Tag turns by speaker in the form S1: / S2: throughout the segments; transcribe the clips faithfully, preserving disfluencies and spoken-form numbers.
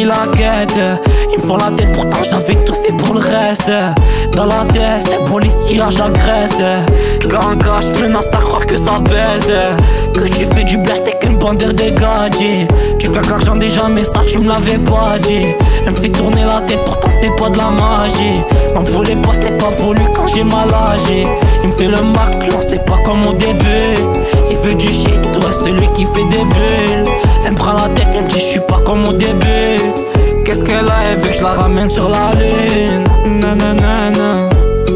S1: la quête. Ils me font la tête, pourtant j'avais tout fait pour le reste. Dans la tête, les policiers j'agresse. Quand on cache, maintenant ça croire que ça baise. Que tu fais du blaire, t'es qu'une bande de gadgets. Tu claques l'argent déjà, mais ça tu me l'avais pas dit. Elle me fait tourner la tête, pourtant c'est pas de la magie. M'en voulait pas, c'était pas voulu quand j'ai mal agi. Il me fait le mac, non c'est pas comme au début. Il veut du shit, toi celui qui fait des bulles. Elle me prend la tête, elle me dit je suis pas comme au début. Qu'est-ce qu'elle a, elle veut que je la ramène sur la lune. Nanana,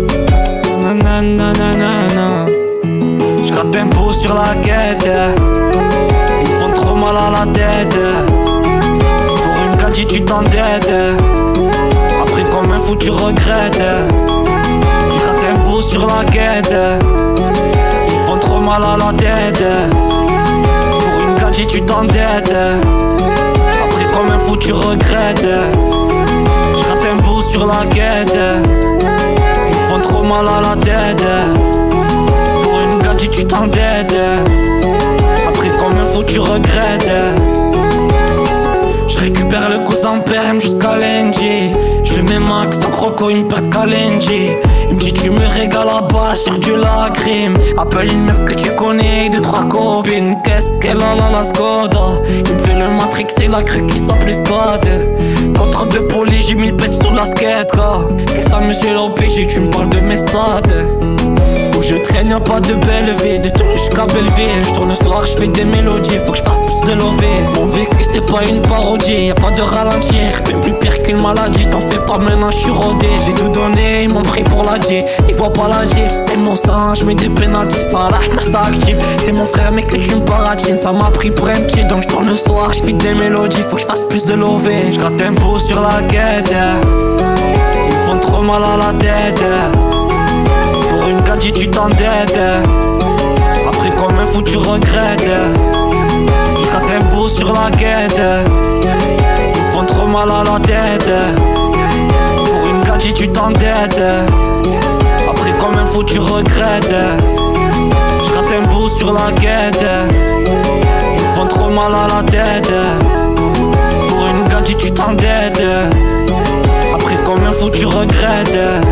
S1: nanana. J'gratte un pouce sur la quête. Ils me font trop mal à la tête. Pour une gadget tu t'endettes. Après comme un fou tu regrettes. J'gratte un pouce sur la quête. Ils me font trop mal à la tête. Pour une gadget tu t'endettes. Après comme un fou tu regrettes. J'gratte un pouce sur la quête. Ils me font trop mal à la tête. Pour une gadget tu t'endettes. Après comme un fou tu regrettes. Je récupère le cousin P M jusqu'à lundi. Je lui mets max en croco, une perte Kalenji. Il me dit tu me régales à balle sur du lacryme. Appelle une meuf que tu connais, deux trois copines. Qu'est-ce qu'elle a là la Skoda. Il me fait le Matrix et la crue qui s'appelle Scott. Contrôle de police, j'ai mis le pet sur la skate. Qu'est-ce que t'as monsieur l'O P G, tu me parles de mes stats. Où je traîne y'a pas de belle vie. De tourner jusqu'à Belleville. Je tourne le soir, je fais des mélodies. Faut que je fasse plus de lové. Mon vécu c'est pas une parodie, y'a pas de ralentir. Même plus pire qu'une maladie, t'en fais pas maintenant je suis rodé. J'ai tout donné, ils m'ont pris pour la G. Ils voient pas la gif, c'était mon sang. J'mets des pénaltys, ça là, ça active. T'es mon frère mais que tu me paratines. Ça m'a pris pour un petit, donc je tourne le soir, je fais des mélodies. Faut que je fasse plus de lové. J'gratte un pouce sur la quête. Ils me font trop mal à la tête. Pour une gadget tu t'endettes. Après comme un fou tu regrettes. J'gratte un pouce sur la quête. Ils me font trop mal à la tête. Pour une gadget tu t'endettes. Après comme un fou tu regrettes. J'gratte un pouce sur la quête. Ils me font trop mal à la tête. Pour une gadget tu t'endettes. Après comme un fou tu regrettes.